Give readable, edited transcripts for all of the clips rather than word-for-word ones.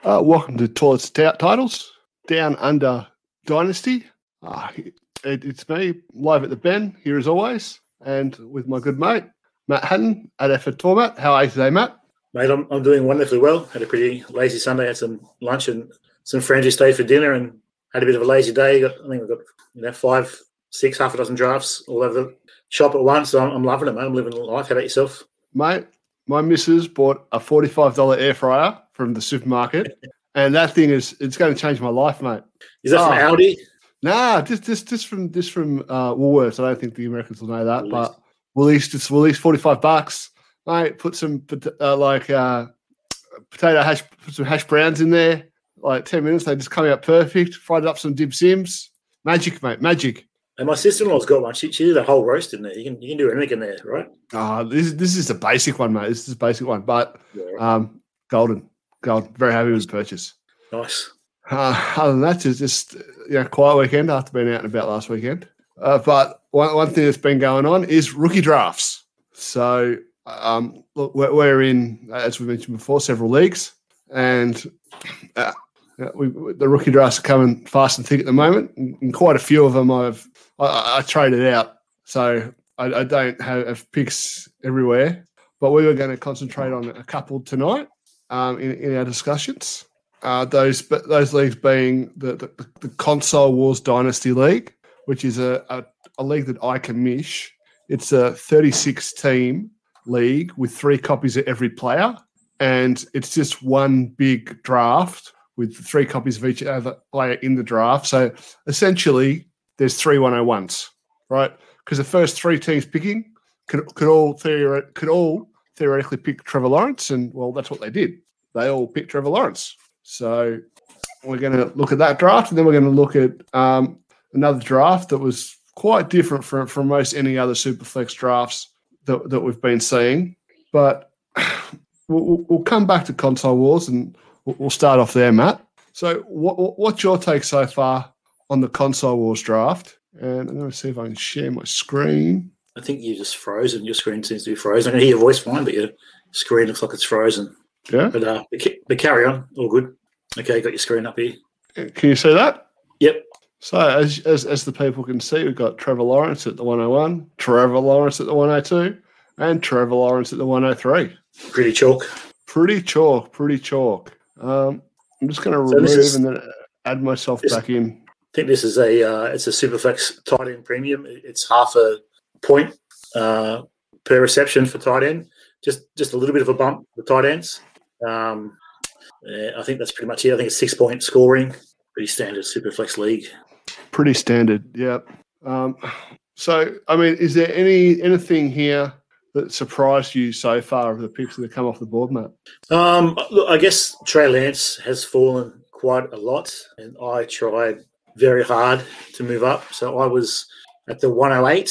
Welcome to Toilets Titles, Down Under Dynasty. It's me, live at the Ben, here as always, and with my good mate, Matt Hatton at Effort Format. How are you today, Matt? Mate, I'm doing wonderfully well. Had a pretty lazy Sunday, had some lunch and some friends who stayed for dinner and had a bit of a lazy day. I think we've got 5, 6, half a dozen drafts all over the shop at once, so I'm loving it, mate. I'm living the life. How about yourself? Mate, my missus bought a $45 air fryer from the supermarket, and that thing it's going to change my life, mate. Is that from Aldi? Nah, just from Woolworths. I don't think the Americans will know that, but Woolies $45, mate. Put some potato hash, put some hash browns in there. Like 10 minutes, they just come out perfect. Fried up some dim sims, magic, mate, magic. And my sister-in-law's got one. She did a whole roast in there. You can do anything in there, right? This is the basic one, mate. This is the basic one, but golden. Very happy with the purchase. Nice. Other than that, it's just quiet weekend after being out and about last weekend. But one thing that's been going on is rookie drafts. So look, we're in, as we mentioned before, several leagues, and the rookie drafts are coming fast and thick at the moment. And quite a few of them I traded out, so I don't have picks everywhere. But we were going to concentrate on a couple tonight in our discussions. Those leagues being the Console Wars Dynasty League, which is a league that I commish. It's a 36-team league with 3 copies of every player, and it's just one big draft with 3 copies of each other player in the draft. So essentially, there's 3 101s, right? Because the first 3 teams picking could all theoretically pick Trevor Lawrence, and well, that's what they did. They all picked Trevor Lawrence. So we're going to look at that draft, and then we're going to look at another draft that was quite different from most any other Superflex drafts that we've been seeing. But we'll come back to Console Wars, and we'll start off there, Matt. So what's your take so far on the Console Wars draft? And I'm going to see if I can share my screen. I think you're just frozen. Your screen seems to be frozen. I can hear your voice fine, but your screen looks like it's frozen. Yeah. But carry on. All good. Okay, got your screen up here. Can you see that? Yep. So as the people can see, we've got Trevor Lawrence at the 101, Trevor Lawrence at the 102, and Trevor Lawrence at the 103. Pretty chalk. Pretty chalk. I'm just going to remove and then add myself back in. I think this is it's a Superflex tight end premium. It's half a point per reception for tight end. Just a little bit of a bump for tight ends. I think that's pretty much it. I think it's 6-point scoring. Pretty standard Superflex league. Pretty standard, yeah. So, I mean, is there anything here that surprised you so far of the picks that have come off the board, Matt? Look, I guess Trey Lance has fallen quite a lot, and I tried very hard to move up. So I was at the 108,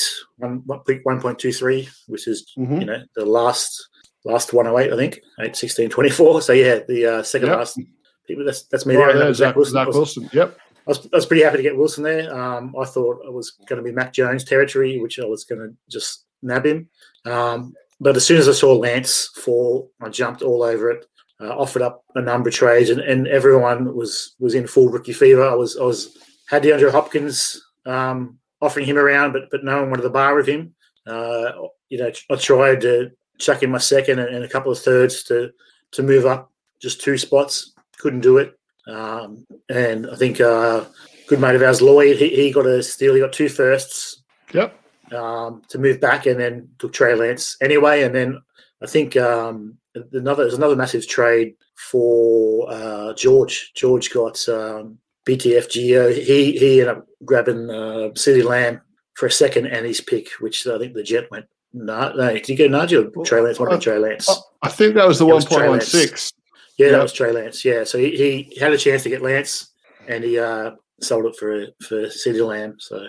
1.23, which is the last 108, I think, 8, 16, 24. So yeah, the second last people. That's me there. Zach Wilson. Yep. I was pretty happy to get Wilson there. I thought it was going to be Mac Jones territory, which I was going to just nab him. But as soon as I saw Lance fall, I jumped all over it. Offered up a number of trades, and everyone was in full rookie fever. I had DeAndre Hopkins offering him around, but no one wanted to bar with him. I tried to chuck in my second and a couple of thirds to move up just 2 spots. Couldn't do it. And I think good mate of ours, Lloyd, he got a steal. He got 2 firsts. Yep. To move back, and then took Trey Lance anyway. And then I think there's another massive trade for George. George got BTF Geo. He ended up grabbing CeeDee Lamb for a second and his pick, which I think the Jet went. No, did you go Najee or Trey Lance? What Trey Lance? I think that was the 1.16. Yeah, that was Trey Lance. Yeah, so he had a chance to get Lance, and he sold it for CeeDee Lamb. So,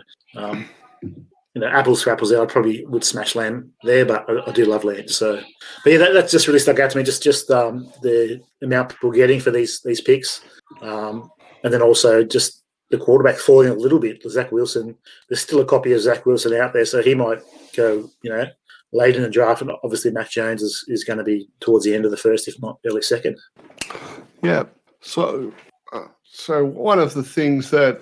apples for apples there. I probably would smash Lamb there, but I do love Lance. So, but yeah, that just really stuck out to me. Just the amount people are getting for these picks, and then also just the quarterback falling a little bit. Zach Wilson. There's still a copy of Zach Wilson out there, so he might go, late in the draft. And obviously, Mac Jones is going to be towards the end of the first, if not early second. Yeah. So one of the things that,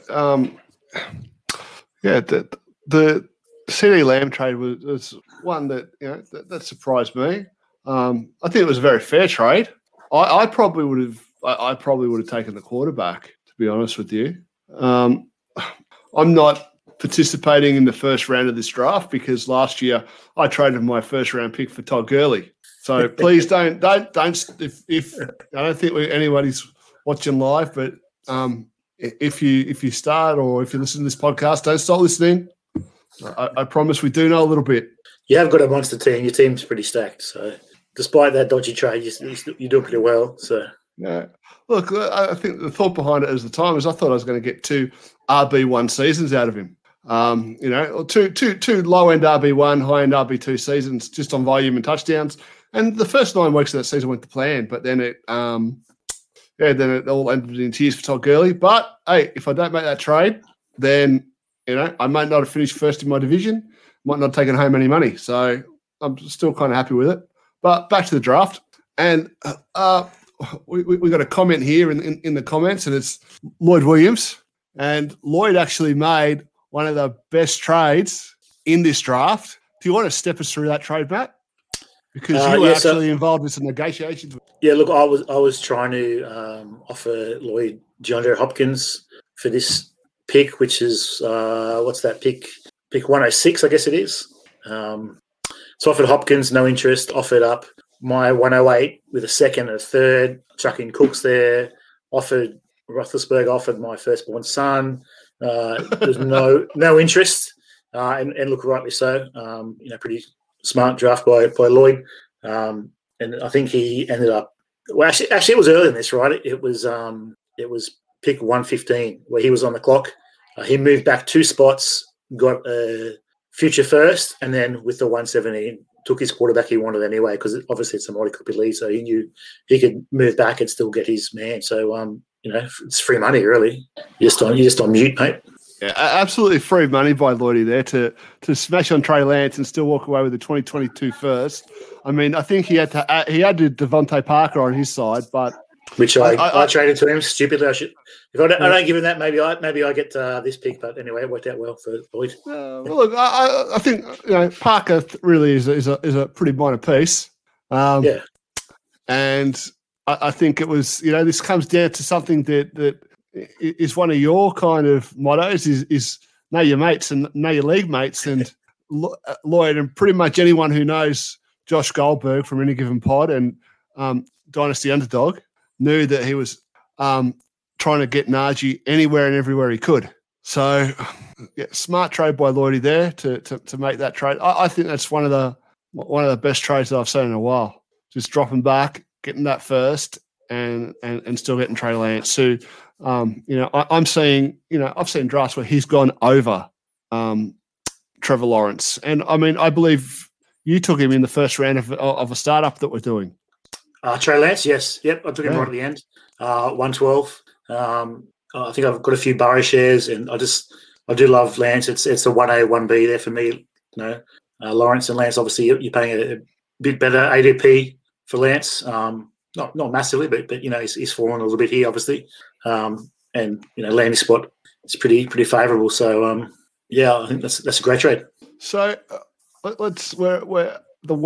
the CeeDee Lamb trade was one that that surprised me. I think it was a very fair trade. I probably would have taken the quarterback, to be honest with you. I'm not participating in the first round of this draft because last year I traded my first round pick for Todd Gurley. So please don't if I don't think anybody's watching live, but if you start or if you listen to this podcast, don't stop listening. I promise we do know a little bit. You have got a monster team. Your team's pretty stacked. So despite that dodgy trade, you're doing pretty well. So yeah. Look, I think the thought behind it at the time is I thought I was going to get 2 RB1 seasons out of him. Two low-end RB1, high-end RB2 seasons just on volume and touchdowns. And the first 9 weeks of that season went to plan, but then it all ended in tears for Todd Gurley. But hey, if I don't make that trade, then I might not have finished first in my division, might not have taken home any money. So I'm still kind of happy with it. But back to the draft, and we got a comment here in the comments, and it's Lloyd Williams, and Lloyd actually made one of the best trades in this draft. Do you want to step us through that trade, Matt? Because you were actually involved with some negotiations. Yeah, look, I was trying to offer Lloyd DeAndre Hopkins for this pick, which is what's that pick? Pick 106, I guess it is. So offered Hopkins, no interest. Offered up my 108 with a second and a third. Chucking Cooks there. Offered Roethlisberger. Offered my firstborn son. There's no interest, and look, rightly so. Pretty smart draft by Lloyd, and I think he ended up. Well, actually, it was earlier than this, right? It was pick 115 where he was on the clock. He moved back 2 spots, got a future first, and then with the 117, took his quarterback he wanted anyway because obviously it's a multi-copy lead, so he knew he could move back and still get his man. So it's free money, really. You're just on mute, mate. Yeah, absolutely free money by Lloydie there to smash on Trey Lance and still walk away with the 2022 first. I mean, I think he had Devontae Parker on his side, but which I traded to him stupidly. I don't give him that, maybe I get this pick. But anyway, it worked out well for Lloyd. Well, look, I think Parker really is a pretty minor piece. Yeah, and I think it was this comes down to something that is one of your kind of mottos is know your mates and know your league mates. And Lloyd and pretty much anyone who knows Josh Goldberg from Any Given Pod and Dynasty Underdog knew that he was trying to get Najee anywhere and everywhere he could. So, yeah, smart trade by Lloydie there to make that trade. I think that's one of the best trades that I've seen in a while. Just dropping back, getting that first, and still getting Trey Lance. So, I'm seeing, I've seen drafts where he's gone over Trevor Lawrence, and I mean, I believe you took him in the first round of a startup that we're doing. Trey Lance, yes, yep, I took him right at the end, 112. I think I've got a few Burrow shares, and I do love Lance. It's a 1A, 1B there for me. Lawrence and Lance, obviously, you're paying a bit better ADP for Lance. Not massively, but he's fallen a little bit here, obviously. And landing spot is pretty favorable. So I think that's a great trade. So we're the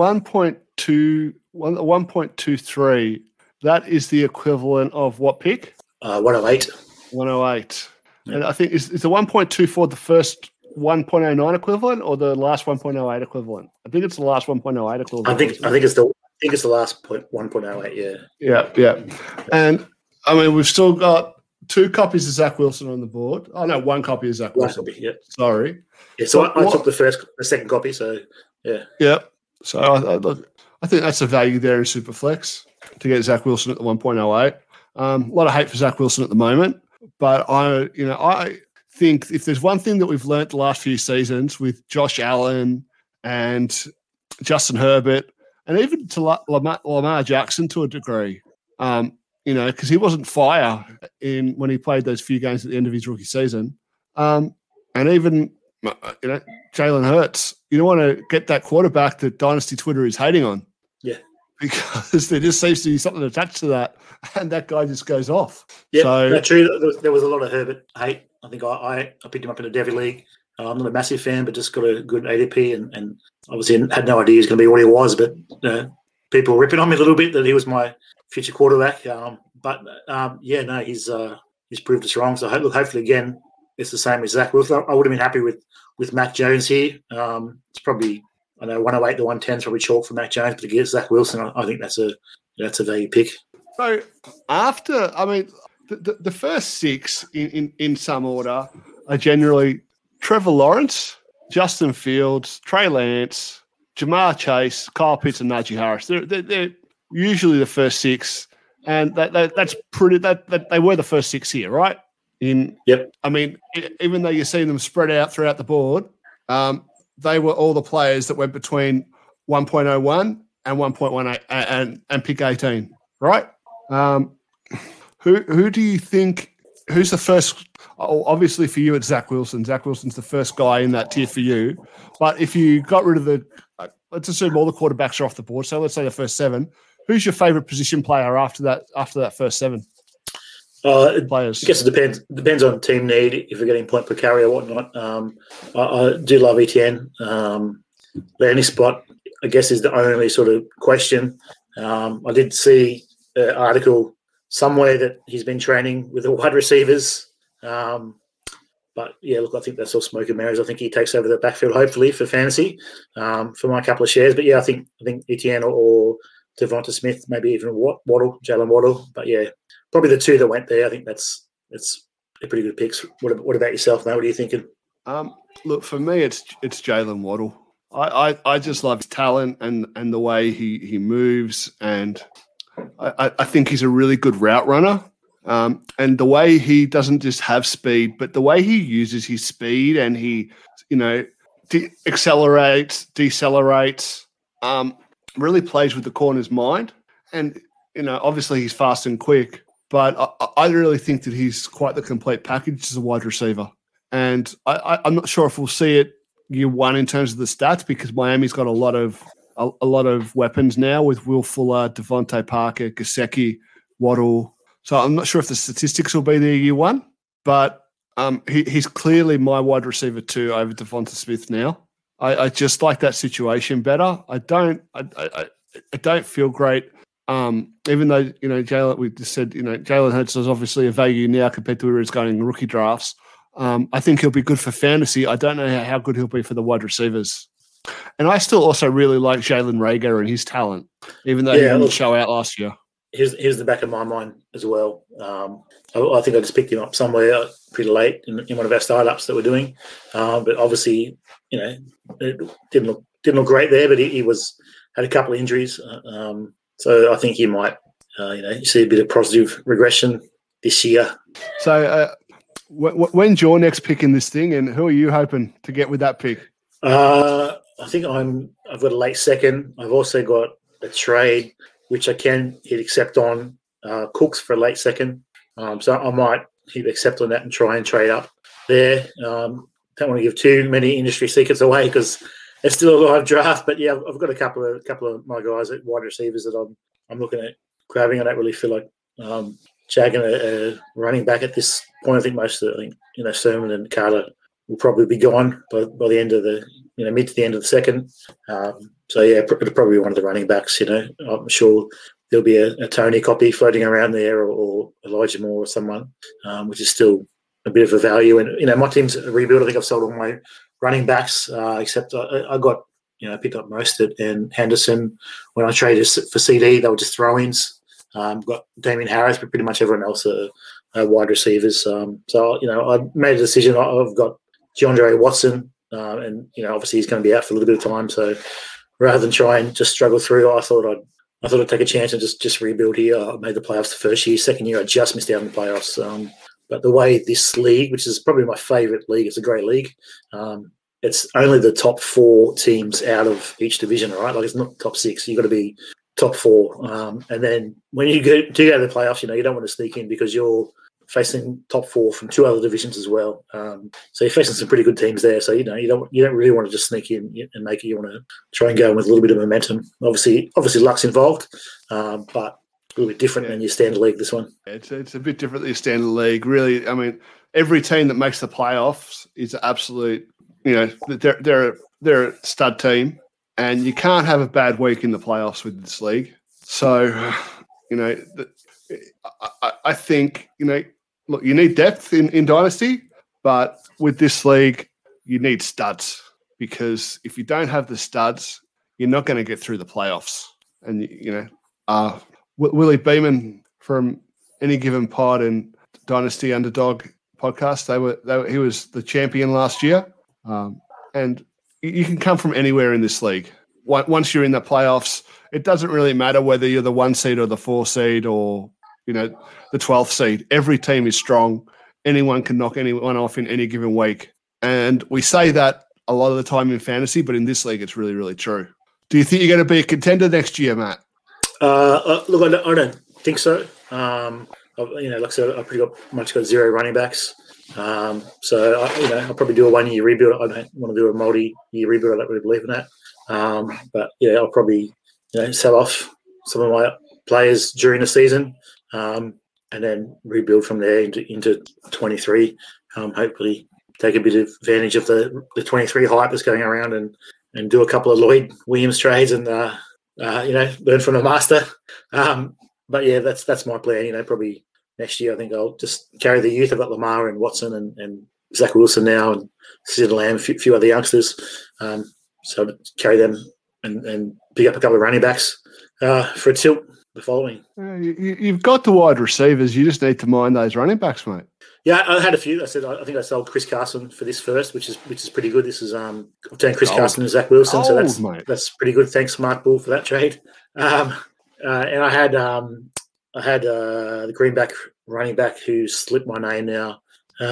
1.23. That is the equivalent of what pick? 108. 108. Yeah. And I think is the 1.24 the first 1.09 equivalent or the last 1.08 equivalent? I think it's the last 1.08 equivalent. I think it's the last 1.08. Yeah. Yeah. And I mean, we've still got 2 copies of Zach Wilson on the board. Oh no, 1 copy of Zach Wilson. 1 copy, yeah. Sorry. Yeah. So I took the second copy. So yeah. Yeah. So I think that's a value there in Superflex to get Zach Wilson at the 1.08. A lot of hate for Zach Wilson at the moment, but I think if there's one thing that we've learnt the last few seasons with Josh Allen and Justin Herbert, and even to Lamar Jackson to a degree, because he wasn't fire when he played those few games at the end of his rookie season, and even Jalen Hurts, you don't want to get that quarterback that Dynasty Twitter is hating on. Yeah. because there just seems to be something attached to that, and that guy just goes off. Yeah, so, true. There was a lot of Herbert hate. I think I picked him up in a Devi league. I'm not a massive fan, but just got a good ADP and obviously had no idea he was going to be what he was. But people were ripping on me a little bit that he was my future quarterback. He's proved us wrong. So hopefully again, it's the same with Zach Wilson. I would have been happy with Mac Jones here. It's probably, I know 108 to 110 is probably chalk for Mac Jones, but to get Zach Wilson, I think that's a value pick. So after, the first six in some order are generally Trevor Lawrence, Justin Fields, Trey Lance, Jamar Chase, Kyle Pitts, and Najee Harris. They're usually the first six, and that's pretty. That they were the first six here, right? Yep. Even though you're seeing them spread out throughout the board, they were all the players that went between 1.01 and 1.18 and pick 18, right? Who do you think? Who's the first? Obviously, for you, it's Zach Wilson. Zach Wilson's the first guy in that tier for you. But if you got rid of let's assume all the quarterbacks are off the board. So let's say the first seven. Who's your favorite position player after that first seven? Players. I guess it depends on team need. If we're getting point per carry or whatnot, I do love ETN. Landing spot, I guess, is the only sort of question. I did see an article somewhere that he's been training with the wide receivers. But yeah, look, I think that's all smoke and mirrors. I think he takes over the backfield, hopefully, for fantasy, for my couple of shares. But yeah, I think Etienne or Devonta Smith, maybe even Jalen Waddle. But yeah, probably the two that went there. I think that's a pretty good picks. What about yourself, mate? What are you thinking? Look, for me, it's Jalen Waddle. I just love his talent and the way he moves, and I think he's a really good route runner. And the way he doesn't just have speed, but the way he uses his speed and he, accelerates, decelerates, really plays with the corner's mind. And, obviously he's fast and quick, but I really think that he's quite the complete package as a wide receiver. And I'm not sure if we'll see it year one in terms of the stats, because Miami's got a lot of weapons now with Will Fuller, Devontae Parker, Gesicki, Waddle. So I'm not sure if the statistics will be there year one, but he's clearly my wide receiver 2 over Devonta Smith now. I just like that situation better. I don't feel great. Even though, Jalen, we just said, Jalen Hurts is obviously a value now compared to where he's going in rookie drafts. I think he'll be good for fantasy. I don't know how good he'll be for the wide receivers. And I still also really like Jalen Reagor and his talent, even though he didn't show out last year. Here's the back of my mind as well. I think I just picked him up somewhere pretty late in one of our startups that we're doing. But obviously, it didn't look great there. But he had a couple of injuries, so I think he might, see a bit of positive regression this year. So, when's your next pick in this thing, and who are you hoping to get with that pick? I think I've got a late second. I've also got a trade which I can hit accept on Cooks for a late second. So I might hit accept on that and try and trade up there. Don't want to give too many industry secrets away because it's still a live draft. But yeah, I've got a couple of my guys at wide receivers that I'm looking at grabbing. I don't really feel like shagging a running back at this point. I think most of Sermon and Carter will probably be gone by the end of the mid to the end of the second. So yeah, it'll probably be one of the running backs. I'm sure there'll be a Tony copy floating around there, or Elijah Moore or someone, which is still a bit of a value. And my team's a rebuild. I think I've sold all my running backs, except I got picked up Mostert and Henderson when I traded for CD. They were just throw-ins. Got Damien Harris, but pretty much everyone else are wide receivers. So I made a decision. I've got DeAndre Watson, and obviously he's going to be out for a little bit of time. So rather than try and just struggle through, I thought I'd take a chance and just rebuild here. I made the playoffs the first year. Second year, I just missed out on the playoffs. But the way this league, which is probably my favourite league, it's a great league. It's only the top 4 teams out of each division, right? Like, it's not top 6. You've got to be top 4. And then when you do go to the playoffs, you don't want to sneak in because you're facing top 4 from 2 other divisions as well. So you're facing some pretty good teams there. So you don't really want to just sneak in and make it. You want to try and go in with a little bit of momentum. Obviously luck's involved, but a little bit different than your standard league. This one, it's a bit different than your standard league. Really, I mean, every team that makes the playoffs is absolute. They're a stud team, and you can't have a bad week in the playoffs with this league. So, I think look, you need depth in Dynasty, but with this league, you need studs, because if you don't have the studs, you're not going to get through the playoffs. And Willie Beeman from Any Given Pod and Dynasty Underdog podcast, he was the champion last year. And you can come from anywhere in this league. Once you're in the playoffs, it doesn't really matter whether you're the 1 seed or the 4 seed or, the 12th seed. Every team is strong. Anyone can knock anyone off in any given week. And we say that a lot of the time in fantasy, but in this league, it's really, really true. Do you think you're going to be a contender next year, Matt? Look, I don't think so. Like I said, I've pretty much got 0 running backs. So I'll probably do a 1-year rebuild. I don't want to do a multi-year rebuild. I don't really believe in that. But I'll probably sell off some of my players during the season, and then rebuild from there into 23. Hopefully, take a bit of advantage of the 23 hype that's going around, and do a couple of Lloyd Williams trades and learn from the master. But that's my plan. Probably next year, I think I'll just carry the youth. I've got Lamar and Watson and Zach Wilson now, and Sid Lamb, a few other youngsters. So carry them and pick up a couple of running backs for a tilt the following. You've got the wide receivers. You just need to mind those running backs, mate. Yeah, I had a few. I think I sold Chris Carson for this first, which is pretty good. This is I've turned Chris Carson and Zach Wilson, so that's pretty good. Thanks, Mark Bull, for that trade. And I had the greenback running back who slipped my name now,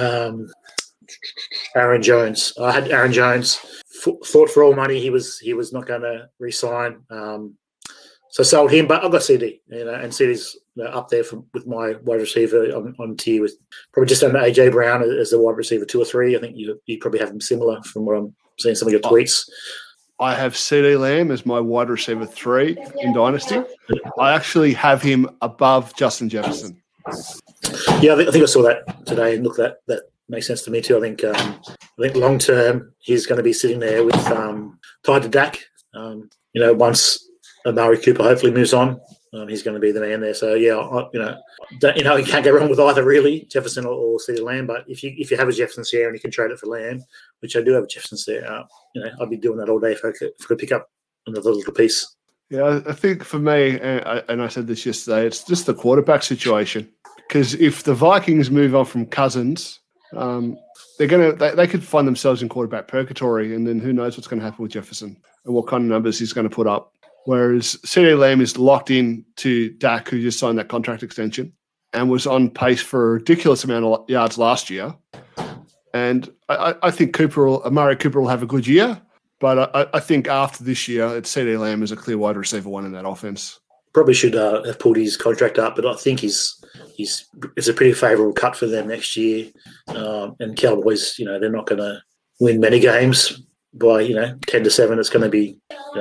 Aaron Jones. I had Aaron Jones. Thought for all money he was not going to re-sign. So sold him, but I've got CD, and CD's up there with my wide receiver on tier with probably just under AJ Brown as the wide receiver 2 or 3. I think you probably have them similar from what I'm seeing some of your tweets. I have CD Lamb as my wide receiver 3 in Dynasty. I actually have him above Justin Jefferson. Yeah, I think I saw that today, and look, that makes sense to me too. I think long term he's going to be sitting there with tied to Dak. Once Amari Cooper hopefully moves on, he's going to be the man there. So you can't go wrong with either really, Jefferson or CeeDee Lamb. But if you have a Jefferson share and you can trade it for Lamb, which I do have a Jefferson share, I'd be doing that all day if I could pick up another little piece. Yeah, I think for me, and I said this yesterday, it's just the quarterback situation. Because if the Vikings move on from Cousins, they could find themselves in quarterback purgatory, and then who knows what's going to happen with Jefferson and what kind of numbers he's going to put up. Whereas CeeDee Lamb is locked in to Dak, who just signed that contract extension and was on pace for a ridiculous amount of yards last year. And I think Amari Cooper will have a good year, but I think after this year, it's CeeDee Lamb as a clear wide receiver 1 in that offense. Probably should have pulled his contract up, but I think it's a pretty favourable cut for them next year. And Cowboys, they're not going to win many games by 10-7. It's going to be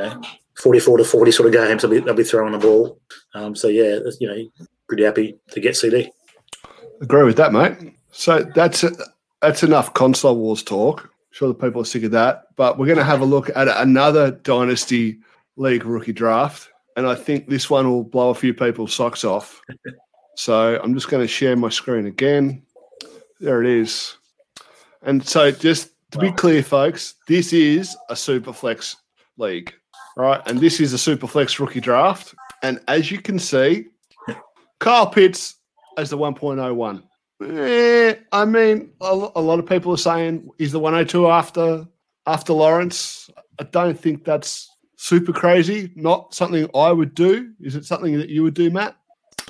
44-40 sort of games. They'll be throwing the ball. Pretty happy to get CD. Agree with that, mate. So that's enough console wars talk. I'm sure the people are sick of that. But we're going to have a look at another Dynasty League rookie draft. And I think this one will blow a few people's socks off. So I'm just going to share my screen again. There it is. And so just to be clear, folks, this is a Superflex league, right? And this is a Superflex rookie draft. And as you can see, Kyle Pitts as the 1.01. I mean, a lot of people are saying he's the 102 after Lawrence. I don't think that's super crazy. Not something I would do. Is it something that you would do, Matt?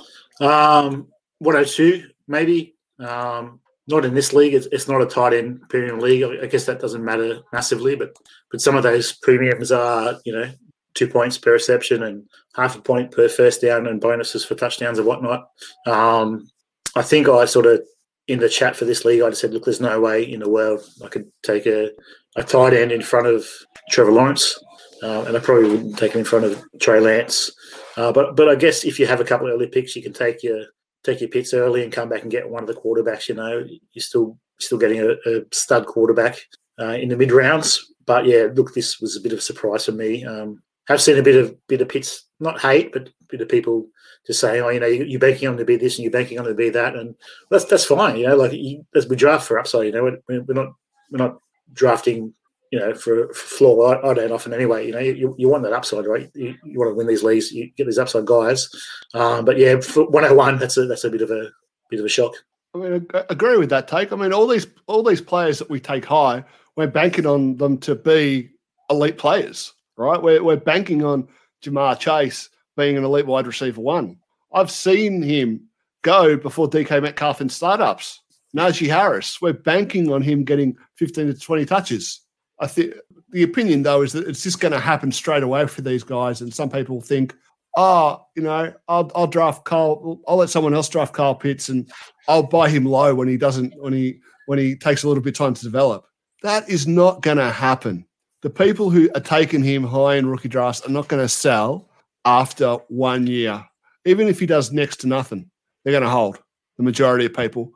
102, maybe. Not in this league. It's not a tight end premium league. I guess that doesn't matter massively, but some of those premiums are, 2 points per reception and half a point per first down and bonuses for touchdowns and whatnot. I think I sort of in the chat for this league, I just said, look, there's no way in the world I could take a tight end in front of Trevor Lawrence, and I probably wouldn't take him in front of Trey Lance. But I guess if you have a couple of early picks, you can take your picks early and come back and get one of the quarterbacks. You're still getting a stud quarterback in the mid rounds. But yeah, look, this was a bit of a surprise for me. Have seen a bit of pits, not hate, but a bit of people just saying, oh, you're banking on to be this and you're banking on to be that, and that's fine. As we draft for upside, we're not drafting, for floor. I don't often anyway. You want that upside, right? You want to win these leagues, you get these upside guys. But yeah, for 101, that's a bit of a shock. I mean, I agree with that take. I mean, all these players that we take high, we're banking on them to be elite players, right? We're banking on Jamar Chase being an elite wide receiver one. I've seen him go before DK Metcalf in startups. Najee Harris, we're banking on him getting 15 to 20 touches. I think the opinion, though, is that it's just going to happen straight away for these guys. And some people think, I'll draft Kyle. I'll let someone else draft Kyle Pitts, and I'll buy him low when he takes a little bit of time to develop. That is not going to happen. The people who are taking him high in rookie drafts are not going to sell after 1 year. Even if he does next to nothing, they're going to hold. The majority of people.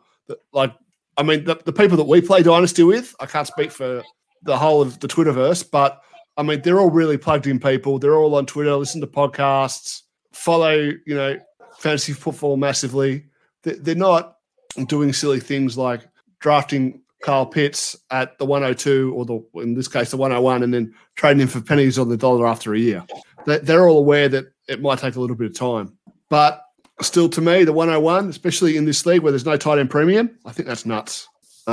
The people that we play Dynasty with, I can't speak for the whole of the Twitterverse, but I mean, they're all really plugged in people. They're all on Twitter, listen to podcasts, follow, fantasy football massively. They're not doing silly things like drafting Kyle Pitts at the 102 or in this case, the 101, and then trading him for pennies on the dollar after a year. They're all aware that it might take a little bit of time. But still, to me, the 101, especially in this league where there's no tight end premium, I think that's nuts.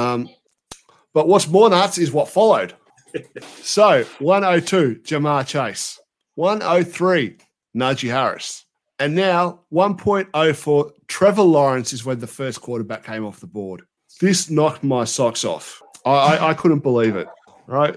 But what's more nuts is what followed. So 102, Jamar Chase. 103, Najee Harris. And now 1.04, Trevor Lawrence is when the first quarterback came off the board. This knocked my socks off. I couldn't believe it, right?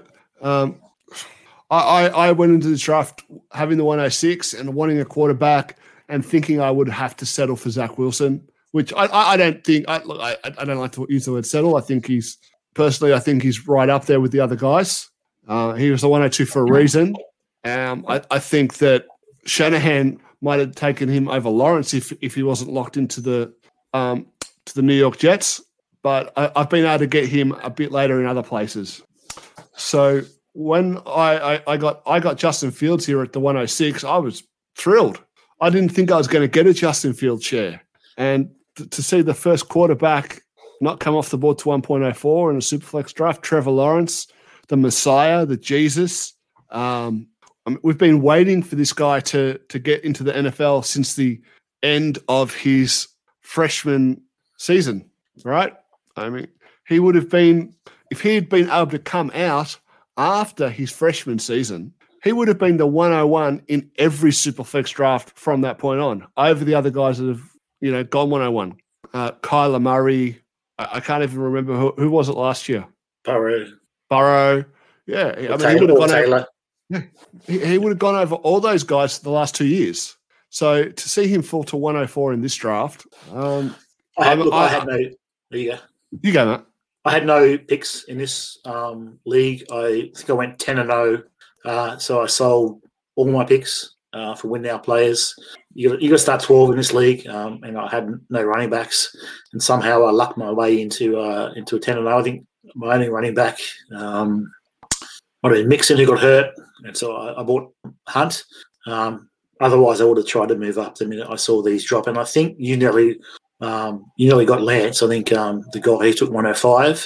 I went into the draft having the 106 and wanting a quarterback and thinking I would have to settle for Zach Wilson, which I don't think – I don't like to use the word settle. I think he's right up there with the other guys. He was the 102 for a reason. I think that Shanahan might have taken him over Lawrence if he wasn't locked into the New York Jets. But I've been able to get him a bit later in other places. So when I got Justin Fields here at the 106, I was thrilled. I didn't think I was going to get a Justin Fields share. And to see the first quarterback not come off the board to 1.04 in a Superflex draft, Trevor Lawrence, the Messiah, the Jesus. We've been waiting for this guy to get into the NFL since the end of his freshman season, right? I mean, he would have been, if he had been able to come out after his freshman season, he would have been the 101 in every Superflex draft from that point on, over the other guys that have, gone 101. Kyler Murray, I can't even remember who was it last year. Burrow. Yeah. He would have gone over. Yeah, he would have gone over all those guys for the last 2 years. So to see him fall to 104 in this draft, I had no. There you go. You go, Matt. I had no picks in this league. I think I went 10-0. So I sold all my picks for win now players. You got to start 12 in this league, and I had no running backs. And somehow I lucked my way into a 10-0. I think my only running back might have been Mixon, who got hurt, and so I bought Hunt. Otherwise, I would have tried to move up the minute I saw these drop. And I think you nearly got Lance. I think the guy who took 105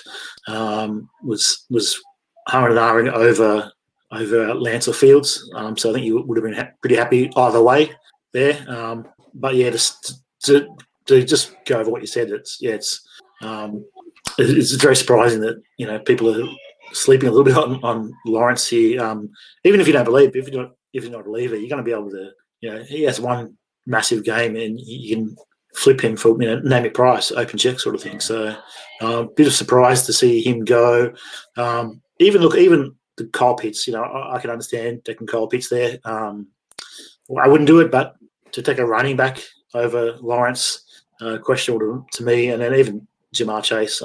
was humming over Lance or Fields. So I think you would have been pretty happy either way there. But yeah, to just go over what you said, it's very surprising that people are sleeping a little bit on Lawrence here. Even if you don't believe, if you're not a believer, you're going to be able to. He has one massive game, and you can flip him for name it price, open check sort of thing. So bit of surprise to see him go. Even the Kyle Pitts, I can understand taking Kyle Pitts there. I wouldn't do it, but to take a running back over Lawrence, questionable to me. And then even Jamar Chase.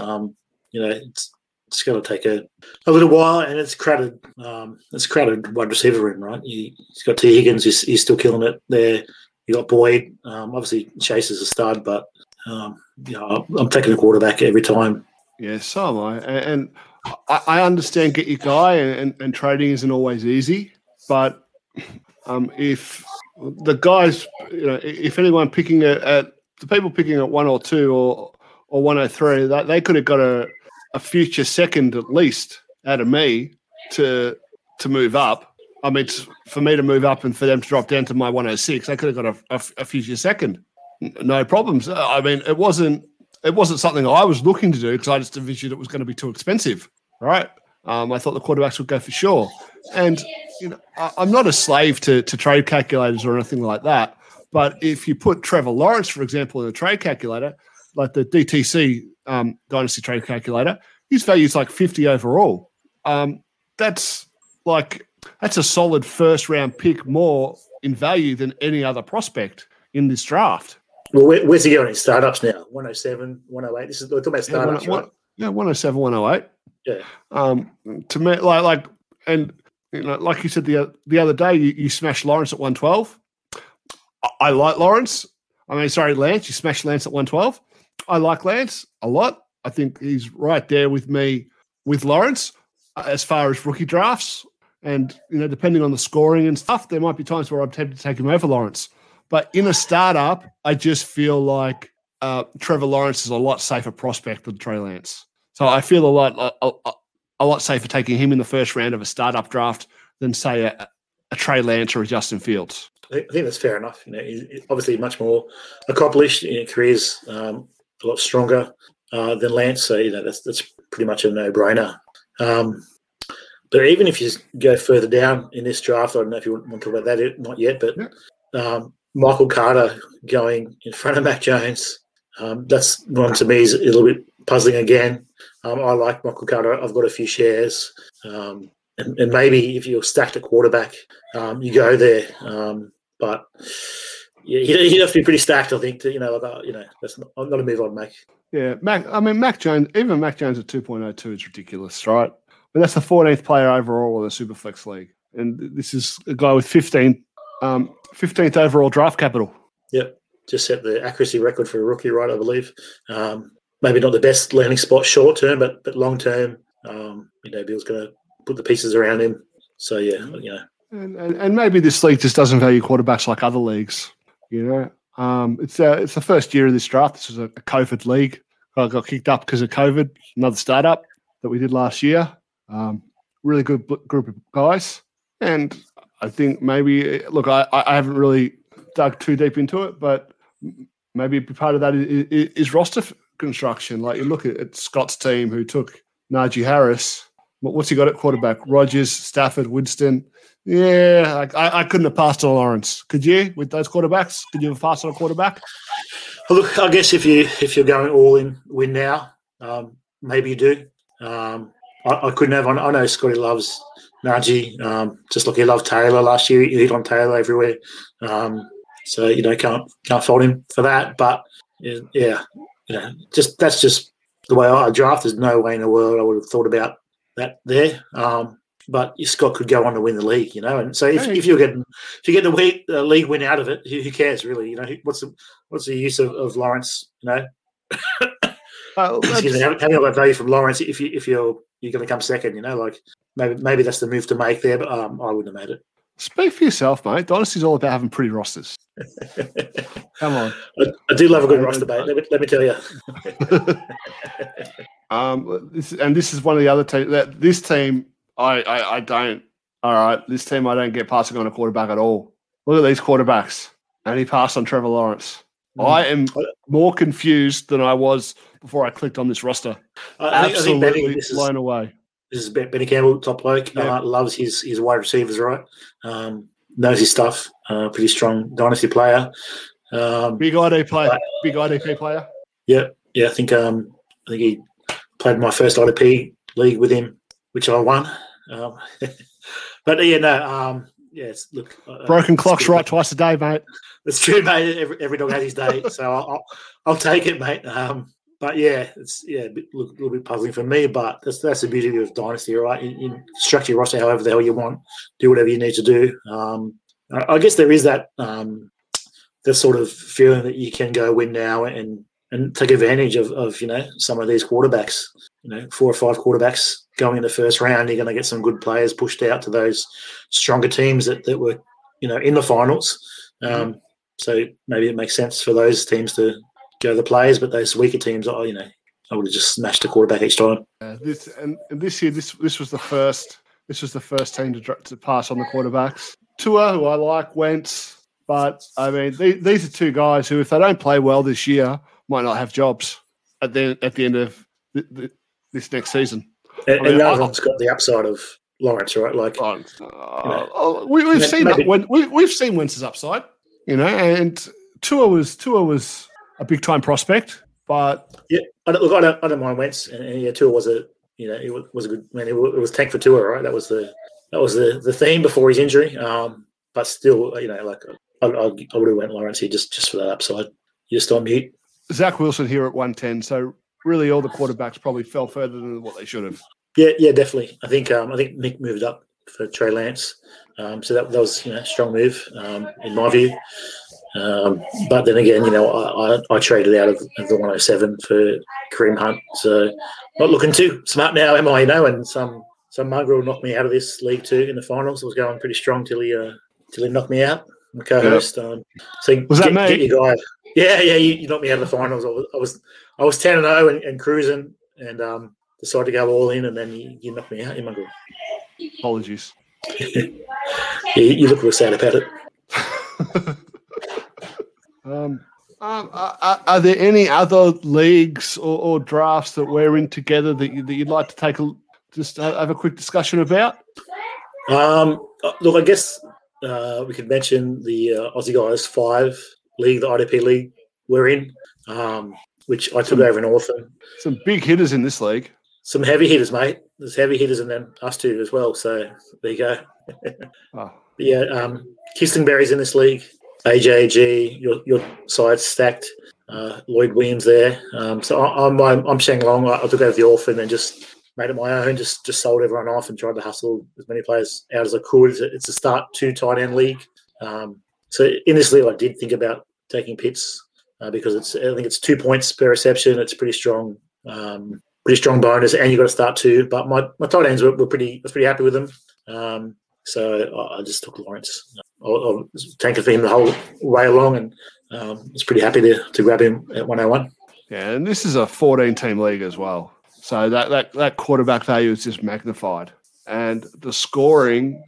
It's going to take a little while, and it's crowded. It's a crowded wide receiver room, right? He's got T. Higgins. He's still killing it there. You got Boyd. Obviously, Chase is a stud, but I'm taking a quarterback every time. Yeah, so am I. And I understand get your guy, and trading isn't always easy. But if the guys, if anyone picking at the people picking at 1 or 2 or 103, they could have got a future second at least out of me to move up. I mean, for me to move up and for them to drop down to my 106, they could have got a future second. No problems. I mean, it wasn't something I was looking to do because I just envisioned it was going to be too expensive, right? I thought the quarterbacks would go for sure. And, I'm not a slave to trade calculators or anything like that. But if you put Trevor Lawrence, for example, in a trade calculator, like the DTC Dynasty Trade Calculator, his value is like 50 overall. That's a solid first-round pick more in value than any other prospect in this draft. Well, where's he going in startups now? 107, 108? We're talking about startups, right? Yeah, 107, 108. Yeah. To me, like you said the other day, you smashed Lawrence at 112. I like Lawrence. Lance. You smashed Lance at 112. I like Lance a lot. I think he's right there with me with Lawrence as far as rookie drafts. And, depending on the scoring and stuff, there might be times where I'm tempted to take him over Lawrence. But in a startup, I just feel like Trevor Lawrence is a lot safer prospect than Trey Lance. So I feel a lot safer taking him in the first round of a startup draft than, say, a Trey Lance or a Justin Fields. I think that's fair enough. He's obviously much more accomplished in his career's a lot stronger than Lance. So that's pretty much a no-brainer. But even if you go further down in this draft, I don't know if you want to talk about that, not yet. But Michael Carter going in front of Mac Jones, that's one to me is a little bit puzzling again. I like Michael Carter. I've got a few shares. And maybe if you're stacked at quarterback, you go there. But yeah, he'd have to be pretty stacked, I think. That's not a move I'd make. Yeah, Mac Jones. Even Mac Jones at 2.02 is ridiculous, right? But that's the 14th player overall in the Superflex League, and this is a guy with 15th overall draft capital. Yep, just set the accuracy record for a rookie, right? I believe. Maybe not the best landing spot short term, but long term, Bill's going to put the pieces around him. So yeah, And maybe this league just doesn't value quarterbacks like other leagues. It's the first year of this draft. This was a COVID league. I got kicked up because of COVID. Another startup that we did last year. Really good group of guys. And I think maybe, look, I haven't really dug too deep into it, but maybe part of that is roster construction. Like you look at Scott's team who took Najee Harris. What's he got at quarterback? Rodgers, Stafford, Winston. Yeah, I couldn't have passed on Lawrence. Could you with those quarterbacks? Could you have passed on a quarterback? Well, look, I guess if you're going all in win now, maybe you do. I couldn't have. I know Scotty loves Najee, just like he loved Taylor last year. He hit on Taylor everywhere. So can't fault him for that. But yeah, that's just the way I draft. There's no way in the world I would have thought about that there. But Scott could go on to win the league, And so if you get the league win out of it, who cares really? What's the use of Lawrence? Having all that value from Lawrence if you're going to come second, maybe that's the move to make there. But I wouldn't have made it. Speak for yourself, mate. Dynasty's all about having pretty rosters. Come on. I do love a good roster, mate. Let me tell you. This is one of the other teams. This team, I don't. All right, this team I don't get passing on a quarterback at all. Look at these quarterbacks, and he passed on Trevor Lawrence. I am more confused than I was before I clicked on this roster. Absolutely blown away. This is Benny Campbell, top bloke. Yeah. Loves his wide receivers, right? Knows his stuff. Pretty strong dynasty player. Big IDP player. Yeah. I think he played my first IDP league with him, which I won. Broken clock's right twice a day, mate. That's true, mate. Every dog has his day, so I'll take it, mate. But yeah, it's a little bit puzzling for me. But that's the beauty of Dynasty, right? You structure your roster however the hell you want, do whatever you need to do. I guess there is that the sort of feeling that you can go win now and take advantage of some of these quarterbacks. 4 or 5 quarterbacks going in the first round. You're going to get some good players pushed out to those stronger teams that were in the finals. So maybe it makes sense for those teams to go the players, but those weaker teams, I would have just smashed the quarterback each time. This year, this was the first. This was the first team to pass on the quarterbacks. Tua, who I like, Wentz, but I mean these are 2 guys who, if they don't play well this year, might not have jobs at the end of this next season. And neither one's got the upside of Lawrence, right? Like we've seen that when we've seen Wentz's upside, and Tua was a big time prospect, but I don't mind Wentz, and Tua was it was a good man. It was tank for Tua, right? That was the theme before his injury. But still, I would have went Lawrence here just for that upside. You're just on mute. Zach Wilson here at 110. So really, all the quarterbacks probly fell further than what they should have. Yeah, definitely. I think Nick moved up for Trey Lance, so that was strong move in my view. But then again, I traded out of the 107 for Kareem Hunt, so not looking too smart now, am I? And some mongrel knocked me out of this league too in the finals. I was going pretty strong till he knocked me out. My co-host. Yep. So was that me? Get your guy. Yeah. You knocked me out of the finals. I was 10-0 and cruising, and decided to go all in, and then you knocked me out, you mongrel. Apologies. You look real sad about it. Are there any other leagues or drafts that we're in together that you'd like to have a quick discussion about? Look, I guess we could mention the Aussie Guys 5 league, the IDP league we're in, which I took over in Orphan. Some big hitters in this league. Some heavy hitters, mate. There's heavy hitters in them, us two as well. So there you go. Kistenberry's in this league. AJG, your side's stacked. Lloyd Williams there. So I'm Sheng Long. I took over the Orphan and just made it my own. Just sold everyone off and tried to hustle as many players out as I could. It's a start 2 tight end league. So in this league, I did think about taking Pitts because I think it's 2 points per reception. It's pretty strong bonus, and you got to start 2. But my tight ends were pretty. I was pretty happy with them. So I just took Lawrence. I was tanking for him the whole way along, and was pretty happy to grab him at 101. Yeah, and this is a 14-team league as well. So that quarterback value is just magnified. And the scoring,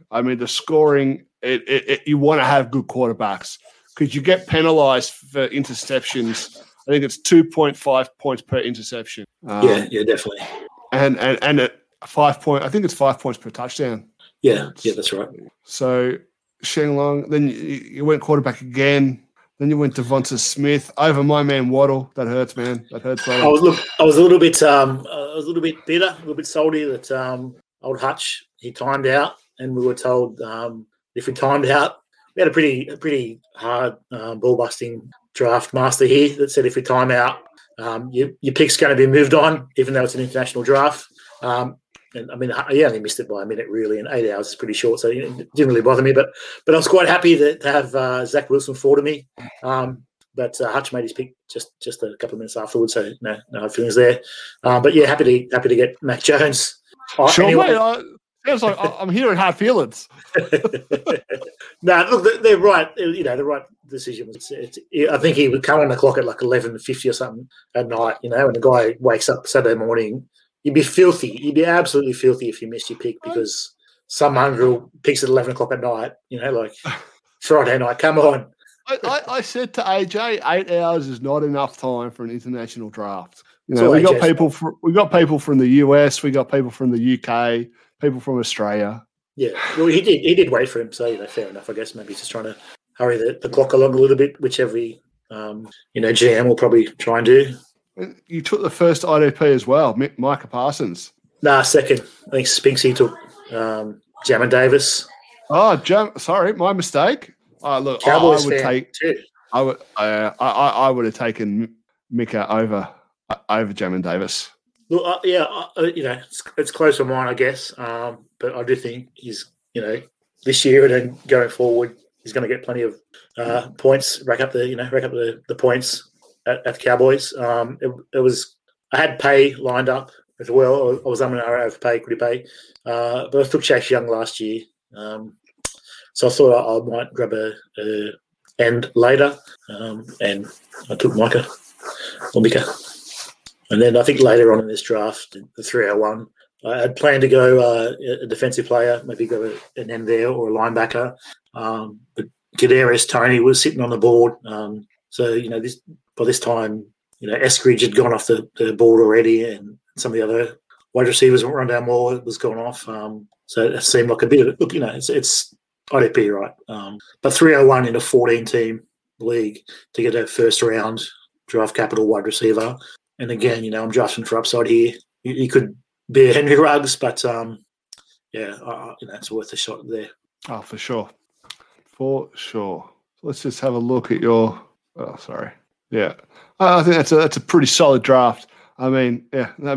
you want to have good quarterbacks because you get penalised for interceptions. I think it's 2.5 points per interception. Yeah, definitely. And at 5 point, I think it's 5 points per touchdown. Yeah, that's right. So Sheng Long, then you went quarterback again. Then you went Devonta Smith over my man Waddle. That hurts, man. That hurts. Brother. I was a little bit bitter, a little bit salty that old Hutch, he timed out, and we were told if we timed out, we had a pretty hard ball busting draft master here that said if we time out, your pick's going to be moved on, even though it's an international draft. And I mean, he only missed it by a minute, really, and 8 hours is pretty short, so it didn't really bother me. But I was quite happy to have Zach Wilson fall to me. But Hutch made his pick just a couple of minutes afterwards, so no hard feelings there. But yeah, happy to get Mac Jones. Sure, anyway. Mate. Sounds like I'm hearing hard feelings. No, look, they're right. The right decision. I think he would come on the clock at like 11:50 or something at night. And the guy wakes up Saturday morning. You'd be filthy. You'd be absolutely filthy if you missed your pick because some mongrel picks at 11 o'clock at night. Like Friday night. Come on. I said to AJ, 8 hours is not enough time for an international draft. We got people from the US, we got people from the UK, people from Australia. Yeah, well, he did wait for him, so fair enough. I guess maybe he's just trying to hurry the clock along a little bit, which every GM will probably try and do. You took the first IDP as well, Micah Parsons. Nah, second. I think Spinksy took Jamin Davis. Oh, sorry, my mistake. Look, Cowboys I would fan take. too. I would have taken Micah over over Jamin Davis. Look, it's close to mine, I guess. But I do think he's, this year and then going forward, he's going to get plenty of points, rack up the points at the Cowboys. I had Pay lined up as well. I was going to over Pay, could he Pay? But I took Chase Young last year. So I thought I might grab a end later, and I took Mika. And then I think later on in this draft, the 301, I had planned to go a defensive player, maybe go an end there or a linebacker. But Kadarius Toney was sitting on the board. So, by this time, Eskridge had gone off the board already, and some of the other wide receivers went run down more, was gone off. So it seemed like a bit of look, it's IDP, right? But 301 in a 14-team league to get a first-round draft capital wide receiver. And again, I'm drafting for upside here. He could be a Henry Ruggs, but it's worth a shot there. Oh, for sure. For sure. Let's just have a look at your. Oh, sorry. Yeah, I think that's a pretty solid draft. I mean,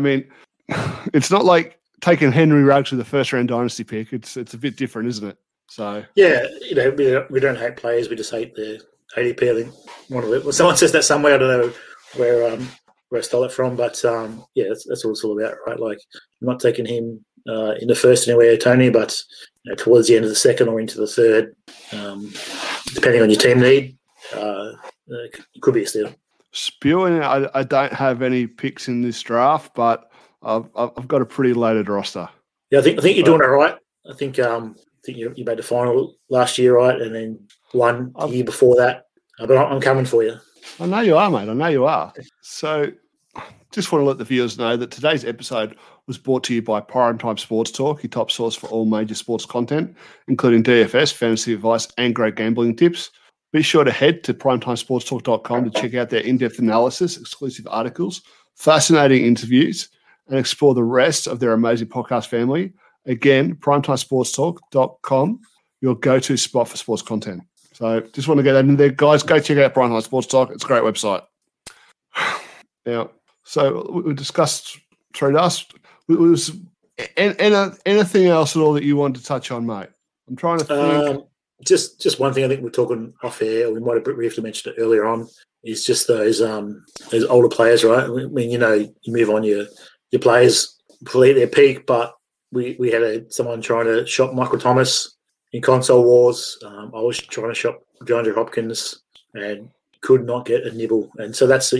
it's not like taking Henry Ruggs with the first round dynasty pick. It's a bit different, isn't it? So yeah, we don't hate players. We just hate the ADP. I think one of it. Well, someone says that somewhere. I don't know where I stole it from, but that's what it's all about, right? Like, I'm not taking him in the first anywhere, Tony, but towards the end of the second or into the third, depending on your team need, it could be a steal. Spewing, I don't have any picks in this draft, but I've got a pretty loaded roster. Yeah, I think you're doing it right. I think you made the final last year, right, and then one year before that. But I'm coming for you. I know you are, mate. I know you are. So just want to let the viewers know that today's episode was brought to you by Primetime Sports Talk, your top source for all major sports content, including DFS, fantasy advice, and great gambling tips. Be sure to head to primetimesportstalk.com to check out their in-depth analysis, exclusive articles, fascinating interviews, and explore the rest of their amazing podcast family. Again, primetimesportstalk.com, your go-to spot for sports content. So just want to get that in there. Guys, go check out Primetime Sports Talk. It's a great website. Now, so we discussed trade dust. Was anything else at all that you want to touch on, mate? I'm trying to think. Just one thing I think we're talking off air, we might have briefly mentioned it earlier on, is just those older players, right? I mean, you move on your players before their peak, but we had someone trying to shop Michael Thomas in console wars. I was trying to shop DeAndre Hopkins and could not get a nibble. And so that's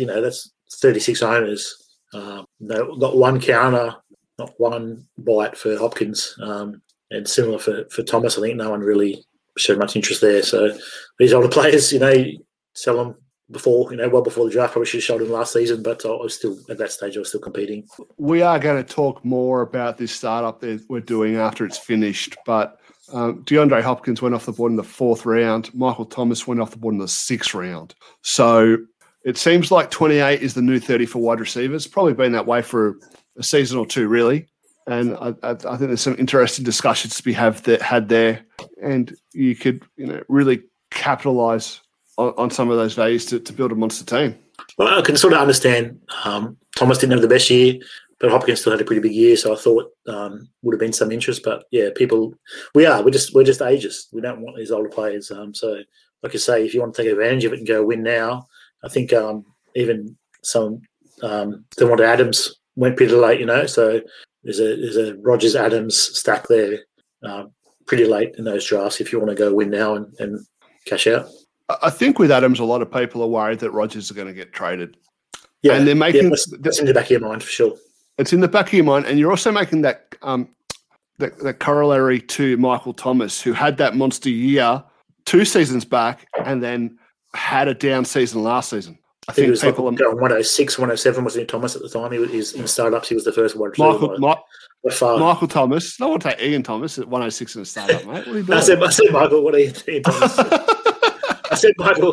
36 owners. Not one counter, not one bite for Hopkins. And similar for Thomas, I think no one really showed much interest there. So these older players, sell them before, well before the draft. Probably should have sold them last season, but I was still at that stage. I was still competing. We are going to talk more about this startup that we're doing after it's finished. But DeAndre Hopkins went off the board in the 4th round. Michael Thomas went off the board in the 6th round. So it seems like 28 is the new 30 for wide receivers. Probably been that way for a season or two, really. And I think there's some interesting discussions to be had there, and you could really capitalize on some of those values to build a monster team. Well, I can sort of understand. Thomas didn't have the best year, but Hopkins still had a pretty big year, so I thought would have been some interest. But yeah, we're just ageist. We don't want these older players. So like you say, if you want to take advantage of it and go win now, I think even some Devontae Adams went pretty late. So. There's a Rodgers Adams stack there pretty late in those drafts if you want to go win now and cash out. I think with Adams, a lot of people are worried that Rodgers is going to get traded. Yeah, and they're making that's in the back of your mind for sure. It's in the back of your mind, and you're also making that the corollary to Michael Thomas, who had that monster year 2 seasons back and then had a down season last season. I think it was people 106, 107 was in Thomas at the time. He was in startups. He was the first wide receiver. Michael Thomas. No one take Ian Thomas at 106 in a startup, mate. What are you doing? I said Michael. What are you doing, Thomas? I said Michael.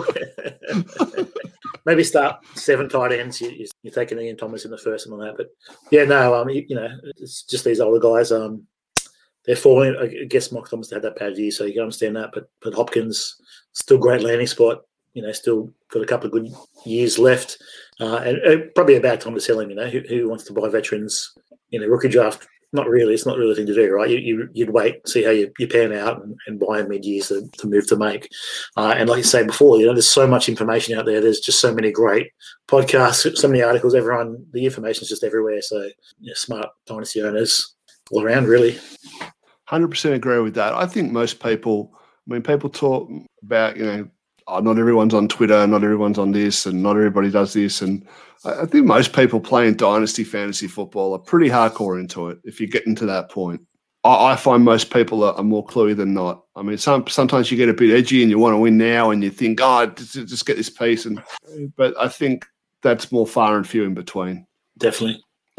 Maybe start 7 tight ends. You're taking Ian Thomas in the first and all that. But yeah, no. It's just these older guys. They're falling. I guess Michael Thomas had that bad year, so you can understand that. But Hopkins still great landing spot. still got a couple of good years left, and probably about time to sell him. Who wants to buy veterans in a rookie draft? Not really. It's not really a thing to do, right? You'd wait, see how you pan out, and buy him mid-years to move to make. And like you say before, there's so much information out there. There's just so many great podcasts, so many articles. The information's just everywhere. So smart dynasty owners all around, really. 100% agree with that. I think most people, people talk about, not everyone's on Twitter, not everyone's on this, and not everybody does this. And I think most people playing dynasty fantasy football are pretty hardcore into it if you get into that point. I find most people are more cluey than not. Sometimes you get a bit edgy and you want to win now and you think, just get this piece. But I think that's more far and few in between. Definitely.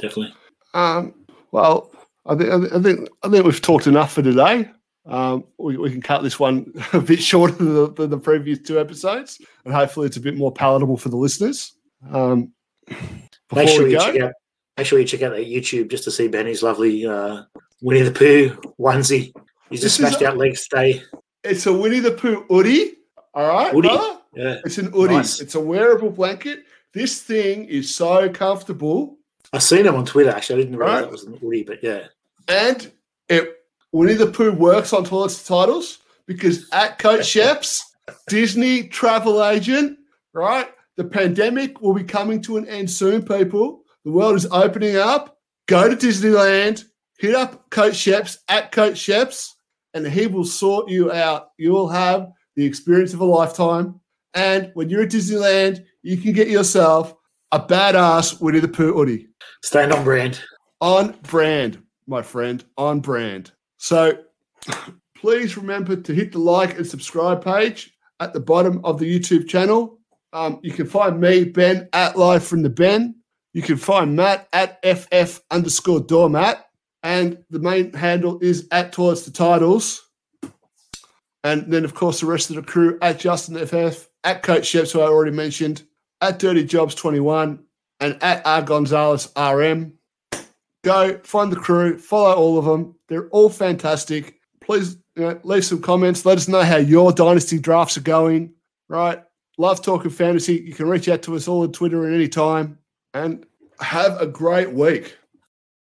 Well, I think we've talked enough for today. We can cut this one a bit shorter than the previous 2 episodes, and hopefully it's a bit more palatable for the listeners. Make sure you check out that YouTube just to see Benny's lovely Winnie the Pooh onesie. He's just smashed out legs today. It's a Winnie the Pooh hoodie. All right, hoodie. Brother? Yeah, it's an hoodie. Nice. It's a wearable blanket. This thing is so comfortable. I've seen him on Twitter. Actually, I didn't realize that was an hoodie, but yeah. And Winnie the Pooh works on Toilets to Titles because at Coach Sheps, Disney travel agent, right? The pandemic will be coming to an end soon, people. The world is opening up. Go to Disneyland, hit up Coach Sheps at Coach Sheps, and he will sort you out. You will have the experience of a lifetime. And when you're at Disneyland, you can get yourself a badass Winnie the Pooh hoodie. Staying on brand. On brand, my friend, on brand. So please remember to hit the like and subscribe page at the bottom of the YouTube channel. You can find me, Ben, at Live from the Ben. You can find Matt at FF_doormat. And the main handle is at Toilets to Titles. And then, of course, the rest of the crew at JustinFF, at Coach Sheps, who I already mentioned, at Dirty Jobs 21, and at R Gonzalez RM. Go find the crew, follow all of them. They're all fantastic. Please leave some comments. Let us know how your dynasty drafts are going. Right? Love talking fantasy. You can reach out to us all on Twitter at any time. And have a great week.